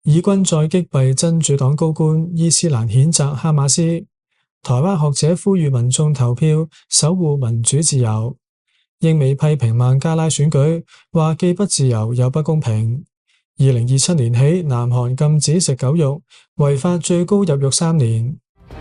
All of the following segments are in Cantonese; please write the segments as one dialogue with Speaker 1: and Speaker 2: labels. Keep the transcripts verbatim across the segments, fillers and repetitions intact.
Speaker 1: 以軍再擊斃真主黨高官，伊斯蘭譴責哈馬斯。台灣學者呼籲民眾投票，守護民主自由。英美批評孟加拉選舉，話既不自由又不公平。二零二七年起，南韓禁止食狗肉，違法最高入獄三年。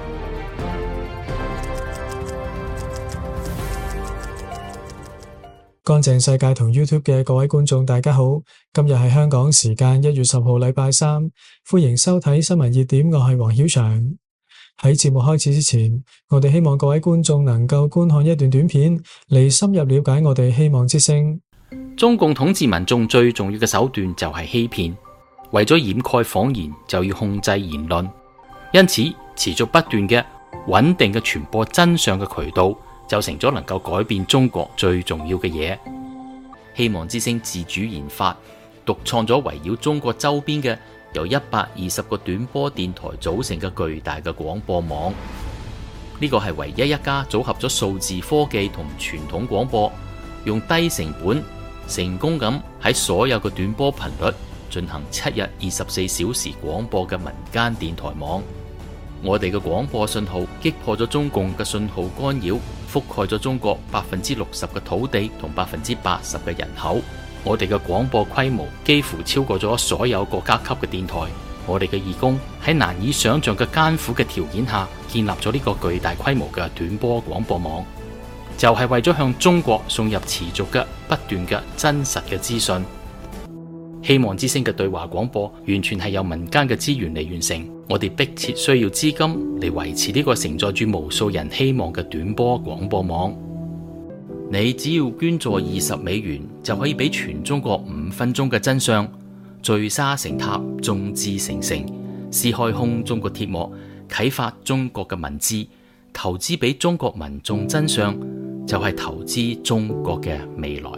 Speaker 1: 乾淨世界同 YouTube 嘅各位觀眾大家好，今日係香港時間一月十號禮拜三，歡迎收睇新聞熱點，我係黃曉翔。喺節目開始之前，我哋希望各位觀眾能夠觀看一段短片，嚟深入了解我哋希望之聲。
Speaker 2: 中共統治民眾最重要嘅手段就係欺騙，為咗掩蓋謊言就要控制言論，因此持續不斷嘅穩定嘅傳播真相嘅渠道就成咗能夠改變中國最重要嘅嘢。希望之聲自主研發獨創咗圍繞中國周邊嘅由一百二十個短波電台組成嘅巨大嘅廣播網，呢個係唯一一家組合咗數字科技同傳統廣播，用低成本成功咁喺所有嘅短波頻率進行七日二十四小時廣播嘅民間電台網。我哋嘅廣播信號擊破咗中共嘅信號干擾，覆蓋咗中國百分之六十嘅土地同百分之八十嘅人口。我哋嘅廣播規模幾乎超過咗所有國家級嘅電台。我哋嘅義工喺難以想象嘅艱苦嘅條件下建立咗呢個巨大規模嘅短波廣播網，就係為咗向中國送入持續嘅不斷嘅真實嘅資訊。希望之聲嘅對話廣播完全係由民間嘅資源嚟完成，我哋迫切需要資金嚟維持呢個承載住無數人希望嘅短波廣播網。你只要捐助二十美元，就可以俾全中國五分鐘嘅真相，聚沙成塔，眾志成城，撕開空中國鐵幕，啟發中國嘅文字，投資俾中國民眾真相，就係投資中國嘅未來。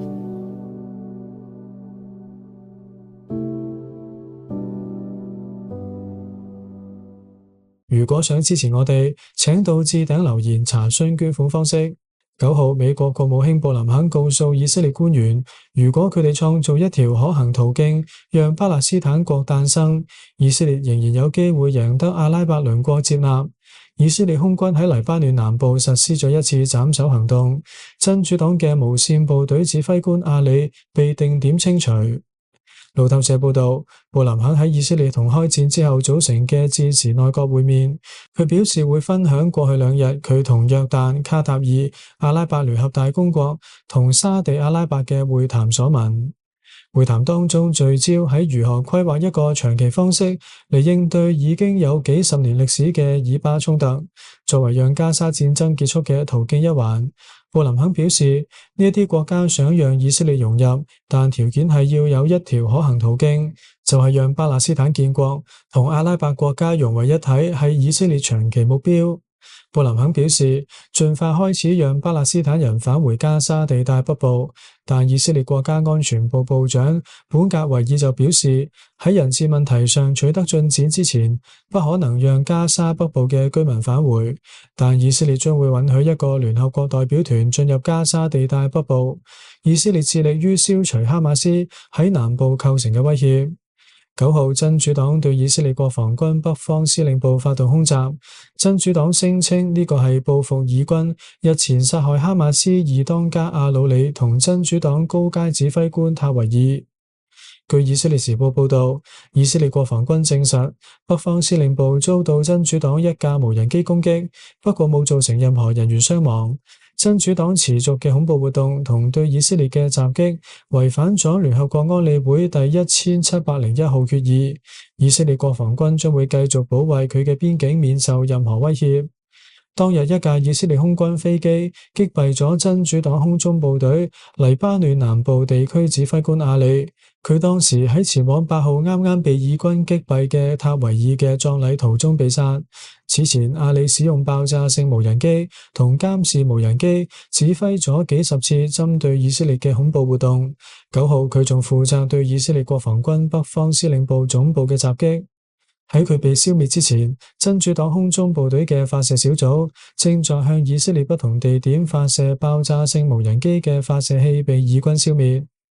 Speaker 1: 如果想支持我哋，請到置頂留言查詢捐款方式。九號，美國國務卿布林肯告訴以色列官員，如果佢哋創造一條可行途徑，讓巴勒斯坦國誕生，以色列仍然有機會贏得阿拉伯鄰國接納。以色列空軍喺黎巴嫩南部實施咗一次斬首行動，真主黨嘅無線部隊指揮官阿里被定點清除。路透社報道，布林肯喺以色列同開戰之後組成嘅戰時內閣會面，佢表示會分享過去兩日佢同約旦、卡塔爾、阿拉伯聯合大公國同沙地阿拉伯嘅會談所聞。會談當中聚焦喺如何規劃一個長期方式嚟應對已經有幾十年歷史嘅以巴衝突，作為讓加沙戰爭結束嘅途徑一環。布林肯表示，呢一啲國家想讓以色列融入，但條件係要有一條可行途徑，就係讓巴勒斯坦建國同阿拉伯國家融為一體，係以色列長期目標。布林肯表示，盡快開始讓巴勒斯坦人返回加沙地帶北部，但以色列國家安全部部長本格維爾就表示，喺人質問題上取得進展之前，不可能讓加沙北部嘅居民返回，但以色列將會允許一個聯合國代表團進入加沙地帶北部。以色列致力於消除哈馬斯喺南部構成嘅威脅。九號，真主黨對以色列國防軍北方司令部發動空襲，真主黨聲稱呢個係報復以軍日前殺害哈馬斯二當家阿魯里同真主黨高階指揮官塔維爾。據以色列時報報道，以色列國防軍證實北方司令部遭到真主黨一架無人機攻擊，不過冇造成任何人員傷亡。真主黨持續嘅恐怖活動同對以色列嘅襲擊違反咗聯合國安理會第一千七百零一號決議，以色列國防軍將會繼續保衛佢嘅邊境免受任何威脅。當日一架以色列空軍飛機擊斃咗真主黨空中部隊黎巴嫩南部地區指揮官阿里，佢當時喺前往八號啱啱被以軍擊斃嘅塔維爾嘅葬禮途中被殺。此前阿里使用爆炸性無人機同監視無人機指揮咗幾十次針對以色列嘅恐怖活動。九號佢仲負責對以色列國防軍北方司令部總部嘅襲擊。喺佢被消滅之前，真主黨空中部隊嘅發射小組正在向以色列不同地點發射爆炸性無人機嘅發射器被以軍消滅。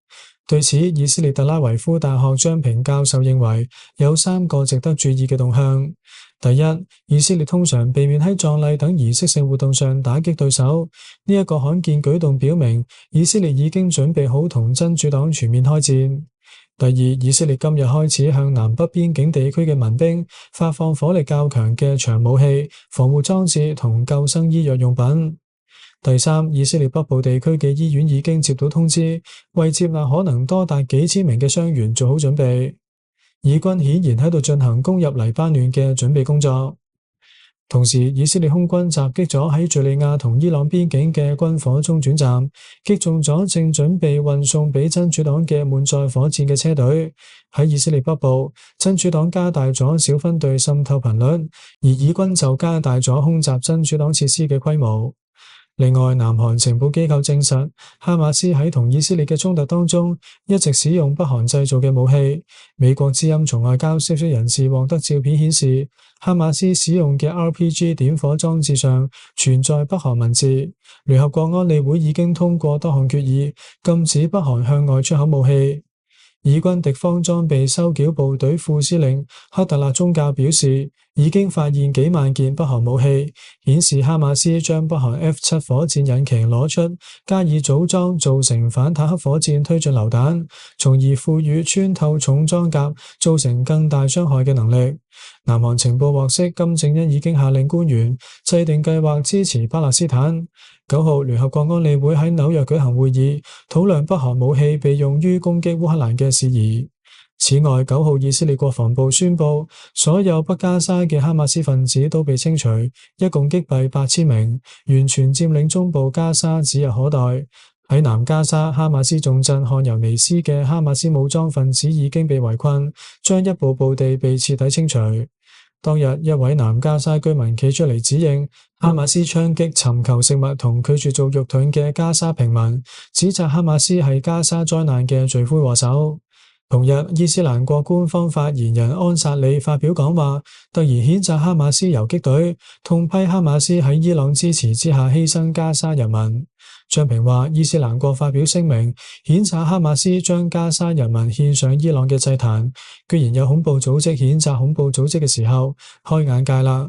Speaker 1: 對此，以色列特拉維夫大學張平教授認為有三個值得注意嘅動向。第一，以色列通常避免喺葬禮等儀式性活動上打擊對手，呢一個罕見舉動表明以色列已經準備好同真主黨全面開戰。第二，以色列今日開始向南北邊境地區嘅民兵發放火力較強嘅長武器、防護裝置同救生醫藥用品。第三，以色列北部地區嘅醫院已經接到通知，為接納可能多達幾千名嘅傷員做好準備。以軍顯然喺度進行攻入黎巴嫩嘅準備工作。同時，以色列空軍襲擊咗喺敘利亞同伊朗邊境嘅軍火中轉站，擊中咗正準備運送俾真主黨嘅滿載火箭嘅車隊。喺以色列北部，真主黨加大咗小分隊滲透頻率，而以軍就加大咗空襲真主黨設施嘅規模。另外，南韓情報機構證實，哈馬斯喺同以色列嘅衝突當中一直使用北韓製造嘅武器。美國之音從外交消息人士獲得照片顯示，哈馬斯使用嘅 R P G 點火裝置上存在北韓文字。聯合國安理會已經通過多項決議，禁止北韓向外出口武器。以軍敵方裝備收繳部隊副司令克特勒宗教表示，已經發現幾萬件北韓武器，顯示哈馬斯將北韓 F 七 火箭引擎攞出，加以組裝造成反坦克火箭推進榴彈，從而賦予穿透重裝甲造成更大傷害嘅能力。南韓情報獲悉，金正恩已經下令官員制定計劃支持巴勒斯坦。九號，聯合國安理會喺紐約舉行會議，討論北韓武器被用於攻擊烏克蘭嘅事宜。此外，九號以色列國防部宣布，所有北加沙嘅哈馬斯分子都被清除，一共擊斃八千名，完全佔領中部加沙指日可待。喺南加沙哈馬斯重鎮漢尤尼斯嘅哈馬斯武裝分子已經被圍困，將一步步地被徹底清除。當日，一位南加沙居民企出嚟指認哈馬斯槍擊尋求食物同拒絕做肉盾嘅加沙平民，指責哈馬斯係加沙災難嘅罪魁禍首。同日，伊斯蘭國官方發言人安薩里發表講話，突然譴責哈馬斯游擊隊，痛批哈馬斯喺伊朗支持之下犧牲加沙人民。張平話，伊斯蘭國發表聲明，譴責哈馬斯將加沙人民獻上伊朗嘅祭壇，居然有恐怖組織譴責恐怖組織嘅時候，開眼界啦！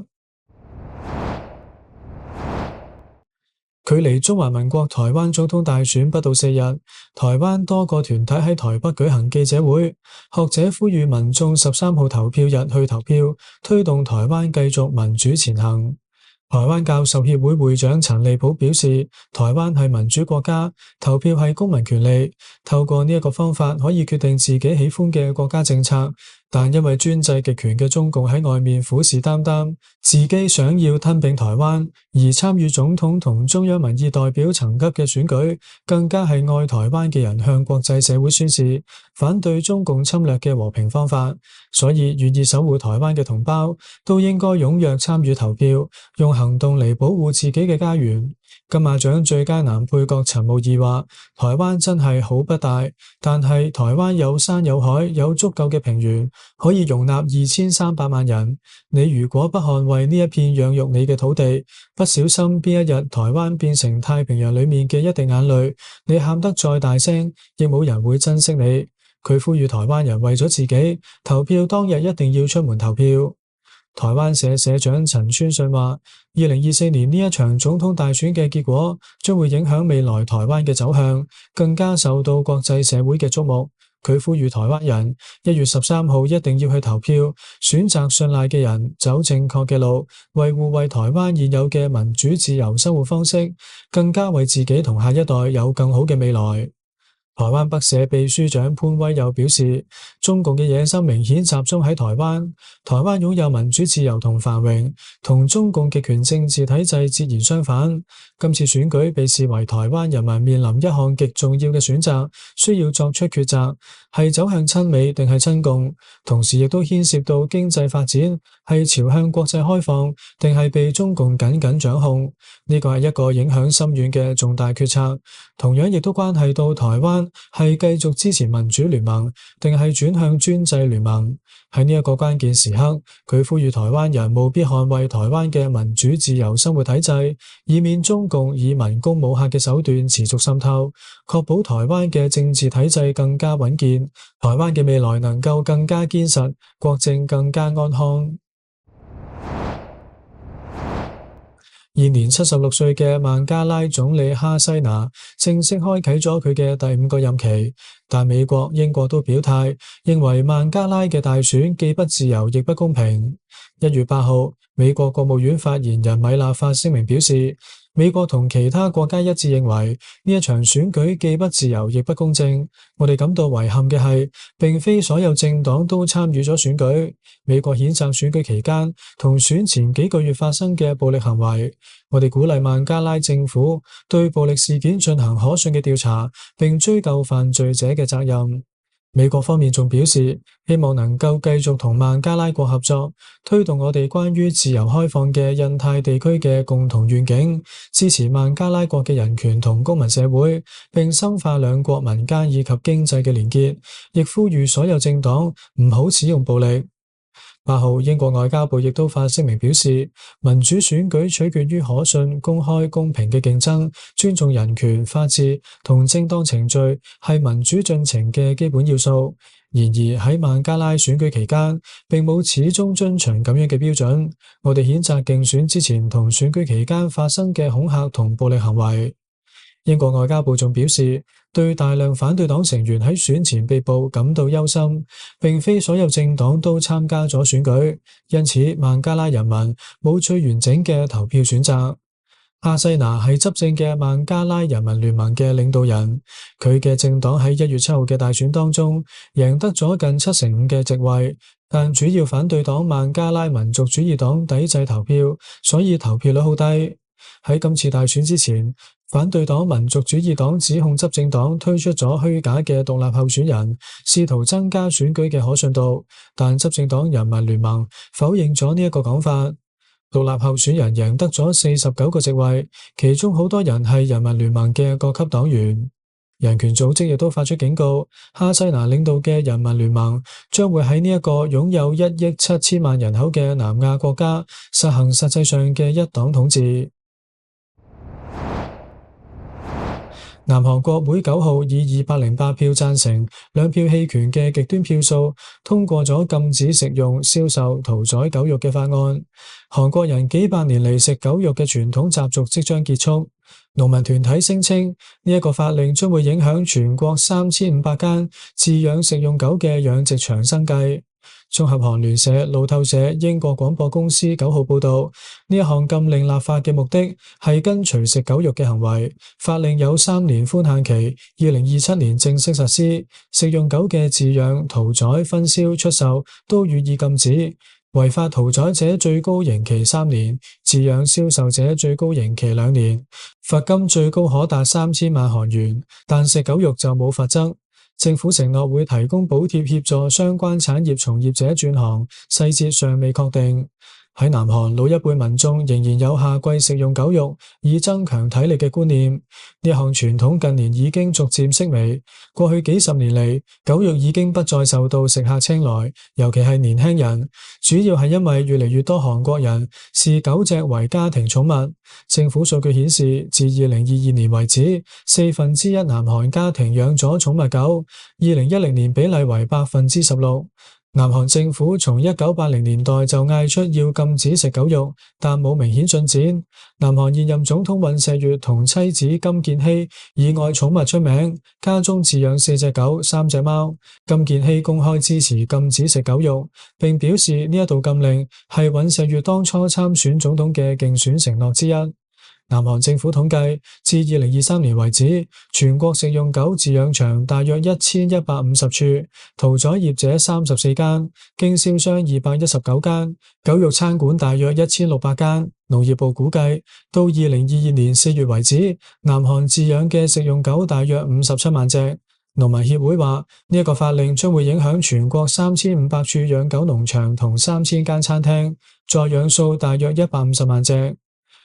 Speaker 1: 距離中華民國台灣總統大選不到四日，台灣多個團體喺台北舉行記者會，學者呼籲民眾十三號投票日去投票，推動台灣繼續民主前行。台灣教授協會會長陳利普表示，台灣係民主國家，投票係公民權利，透過呢一個方法可以決定自己喜歡嘅國家政策。但因為專制極權嘅中共喺外面虎視眈眈，自己想要吞併台灣，而參與總統同中央民意代表層級嘅選舉，更加係愛台灣嘅人向國際社會宣示反對中共侵略嘅和平方法。所以願意守護台灣嘅同胞都應該踴躍參與投票，用行動嚟保護自己嘅家園。金馬獎最佳男配角陳慕義話：台灣真係好不大，但係台灣有山有海，有足夠嘅平原，可以容納二千三百萬人。你如果不捍衛呢一片養育你嘅土地，不小心邊一日台灣變成太平洋裏面嘅一滴眼淚，你喊得再大聲，亦冇人會珍惜你。佢呼籲台灣人為咗自己，投票當日一定要出門投票。台灣社社長陳川信話：二零二四年呢一場總統大選嘅結果將會影響未來台灣嘅走向，更加受到國際社會嘅矚目。佢呼籲台灣人一月十三號一定要去投票，選擇信賴嘅人，走正確嘅路，維護為台灣現有嘅民主自由生活方式，更加為自己同下一代有更好嘅未來。台灣北社秘書長潘威又表示，中共嘅野心明顯集中喺台灣，台灣擁有民主自由同繁榮，同中共極權政治體制截然相反。今次選舉被視為台灣人民面臨一項極重要嘅選擇，需要作出抉擇，係走向親美定係親共，同時亦都牽涉到經濟發展，係朝向國際開放定係被中共緊緊掌控。呢個係一個影響深遠嘅重大決策，同樣亦都關係到台灣間係繼續支持民主聯盟，定係轉向專制聯盟？喺呢一個關鍵時刻，佢呼籲台灣人務必捍衛台灣嘅民主自由生活體制，以免中共以文攻武嚇嘅手段持續滲透，確保台灣嘅政治體制更加穩健，台灣嘅未來能夠更加堅實，國政更加安康。現年七十六歲嘅孟加拉總理哈西娜正式開啟咗佢嘅第五個任期，但美國、英國都表態，認為孟加拉嘅大選既不自由亦不公平。一月八號，美國國務院發言人米納發聲明表示，美國同其他國家一致認為呢一場選舉既不自由亦不公正。我哋感到遺憾嘅係，並非所有政黨都參與咗選舉。美國譴責選舉期間同選前幾個月發生嘅暴力行為。我哋鼓勵孟加拉政府對暴力事件進行可信嘅調查，並追究犯罪者嘅責任。美國方面仲表示，希望能夠繼續同孟加拉國合作，推動我哋關於自由開放嘅印太地區嘅共同願景，支持孟加拉國嘅人權同公民社會，並深化兩國民間以及經濟嘅連結，亦呼籲所有政黨唔好使用暴力。八號，英國外交部亦都發聲明表示，民主選舉取決於可信、公開、公平嘅競爭，尊重人權、法治同正當程序係民主進程嘅基本要素。然而喺孟加拉選舉期間，並冇始終遵循咁樣嘅標準。我哋譴責競選之前同選舉期間發生嘅恐嚇同暴力行為。英國外交部仲表示，對大量反對黨成員喺選前被捕感到憂心，並非所有政黨都參加咗選舉，因此孟加拉人民冇最完整嘅投票選擇。哈西娜係執政嘅孟加拉人民聯盟嘅領導人，佢嘅政黨喺一月七號嘅大選當中贏得咗近七成五嘅席位，但主要反對黨孟加拉民族主義黨抵制投票，所以投票率好低。喺今次大選之前，反對黨民族主義黨指控執政黨推出咗虛假嘅獨立候選人，試圖增加選舉嘅可信度，但執政黨人民聯盟否認咗呢一個講法。獨立候選人贏得咗四十九個席位，其中好多人係人民聯盟嘅各級黨員。人權組織亦都發出警告，哈西娜領導嘅人民聯盟將會喺呢一個擁有一億七千萬人口嘅南亞國家實行實際上嘅一黨統治。南韓國會九號以二百零八票贊成、兩票棄權嘅極端票數通過咗禁止食用、銷售、屠宰狗肉嘅法案。韓國人幾百年嚟食狗肉嘅傳統習俗即將結束。農民團體聲稱呢一個法令將會影響全國三千五百間飼養食用狗嘅養殖場生計。綜合韓聯社、路透社、英國廣播公司九號報道，呢一項禁令立法嘅目的係跟隨食狗肉嘅行為。法令有三年寬限期，二零二七年正式實施。食用狗嘅飼養、屠宰、分銷、出售都予以禁止。違法屠宰者最高刑期三年，飼養銷售者最高刑期兩年，罰金最高可達三千萬韓元。但食狗肉就冇罰則。政府承諾會提供補貼協助相關產業從業者轉行，細節尚未確定。喺南韓，老一輩民眾仍然有下季食用狗肉以增強體力嘅觀念。呢項傳統近年已經逐漸式微。過去幾十年嚟，狗肉已經不再受到食客青睞，尤其係年輕人。主要係因為越嚟越多韓國人視狗隻為家庭寵物。政府數據顯示，自二零二二年為止，四分之一南韓家庭養咗寵物狗，二零一零年比例為百分之十六。南韓政府從一九八零年代就嗌出要禁止食狗肉，但冇明顯進展。南韓現任總統尹錫悅同妻子金建希以愛寵物出名，家中飼養四隻狗、三隻貓。金建希公開支持禁止食狗肉，並表示呢一道禁令係尹錫悅當初參選總統嘅競選承諾之一。南韓政府統計，至二零二三年為止，全國食用狗飼養場大約一千一百五十處，屠宰業者三十四間，經銷商二百一十九間，狗肉餐館大約一千六百間。農業部估計，到二零二二年四月為止，南韓飼養嘅食用狗大約五十七萬隻。農民協會話，呢一個法令將會影響全國三千五百處養狗農場同三千間餐廳，再養數大約一百五十萬隻。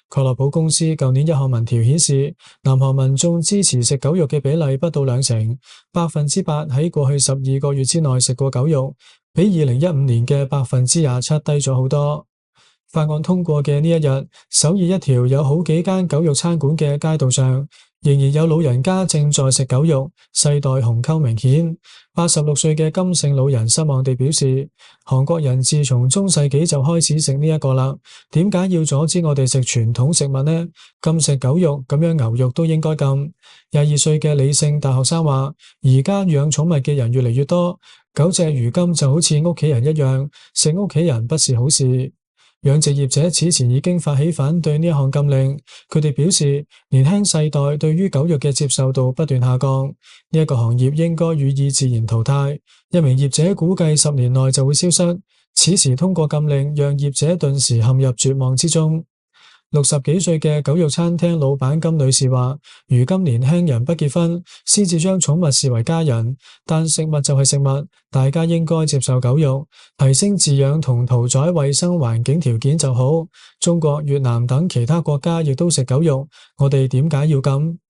Speaker 1: 確樂寶公司舊年一項民調顯示，南韓民眾支持食狗肉嘅比例不到兩成，百分之八喺過去十二個月之內食過狗肉，比二零一五年嘅百分之廿七低咗好多。法案通過嘅呢一日，首爾一條有好幾間狗肉餐館嘅街道上，仍然有老人家正在食狗肉，世代鴻溝明顯。八十六歲嘅金姓老人失望地表示，韓國人自從中世紀就開始食呢一個啦，點解要阻止我哋食傳統食物呢？禁食狗肉，咁樣牛肉都應該禁。廿二歲嘅李姓大學生話，而家養寵物嘅人越嚟越多，狗隻如今就好似屋企人一樣，食屋企人不是好事。養殖業者此前已經發起反對呢一項禁令，佢哋表示年輕世代對於狗肉嘅接受度不斷下降，呢一個行業應該予以自然淘汰。一名業者估計十年內就會消失，此時通過禁令，讓業者頓時陷入絕望之中。六十幾歲嘅狗肉餐廳老闆金女士話，如今年輕人不結婚，先至將寵物視為家人，但食物就係食物，大家應該接受狗肉，提升飼養同屠宰衛生環境條件就好。中國、越南等其他國家亦都食狗肉，我哋點解要禁？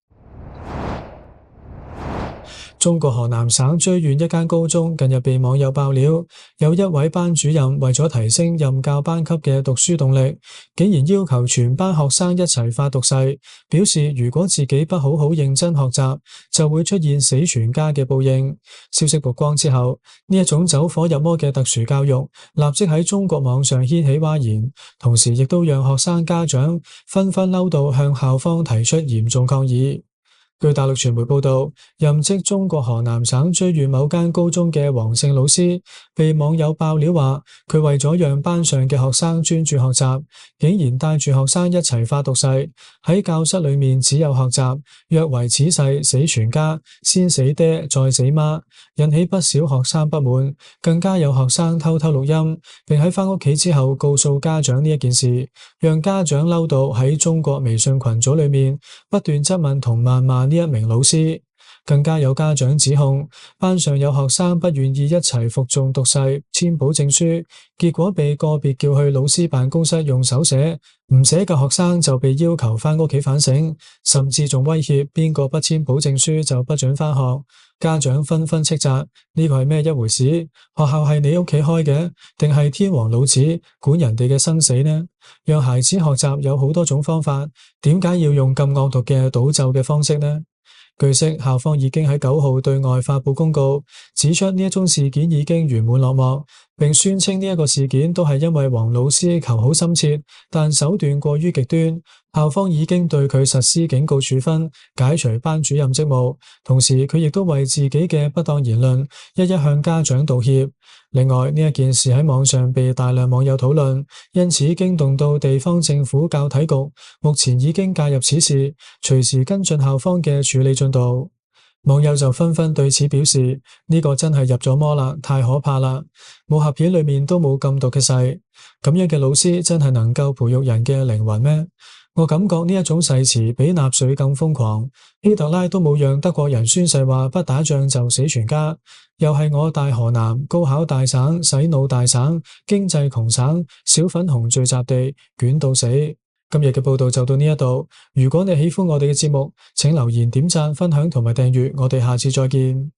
Speaker 1: 中國河南省綴縣一間高中近日被網友爆料，有一位班主任為咗提升任教班級嘅讀書動力，竟然要求全班學生一齊發毒誓，表示如果自己不好好認真學習，就會出現死全家嘅報應。消息曝光之後，呢一種走火入魔嘅特殊教育立即喺中國網上掀起嘩然，同時亦都讓學生家長紛紛嬲到向校方提出嚴重抗議。據大陸傳媒報道，任職中國河南省綴縣某間高中嘅黃姓老師被網友爆料話，佢為咗讓班上嘅學生專注學習，竟然帶住學生一齊發毒誓，喺教室裏面只有學習，若違此誓死全家，先死爹再死媽，引起不少學生不滿，更加有學生偷偷錄音，並喺返屋企之後告訴家長呢一件事，讓家長嬲到喺中國微信群組裏面不斷質問同謾罵呢一名老師。更加有家長指控班上有學生不願意一齊服眾毒誓簽保證書，結果被個別叫去老師辦公室用手寫，唔寫嘅學生就被要求返屋企反省，甚至仲威脅邊個不簽保證書就不准返學。家長紛紛斥責，呢個係咩一回事？學校係你屋企開嘅，定係天王老子管人哋嘅生死呢？讓孩子學習有好多種方法，點解要用咁惡毒嘅賭咒嘅方式呢？據悉，校方已經喺九號對外發佈公告，指出呢一宗事件已經圓滿落幕，並宣稱呢一個事件都係因為黃老師求好心切，但手段過於極端，校方已經對佢實施警告處分，解除班主任職務。同時，佢亦都為自己嘅不當言論一一向家長道歉。另外，呢一件事喺網上被大量網友討論，因此驚動到地方政府教體局，目前已經介入此事，隨時跟進校方嘅處理進度。網友就紛紛對此表示，呢個真係入咗魔啦，太可怕啦！武俠片裏面都冇咁毒嘅誓，咁樣嘅老師真係能夠培育人嘅靈魂咩？我感覺呢一種誓詞比納粹更瘋狂，希特拉都冇讓德國人宣誓話不打仗就死全家，又係我大河南，高考大省，洗腦大省，經濟窮省，小粉紅聚集地，捲到死。今日嘅報道就到呢一度，如果你喜歡我哋嘅節目，請留言點讚、分享同埋訂閱，我哋下次再見。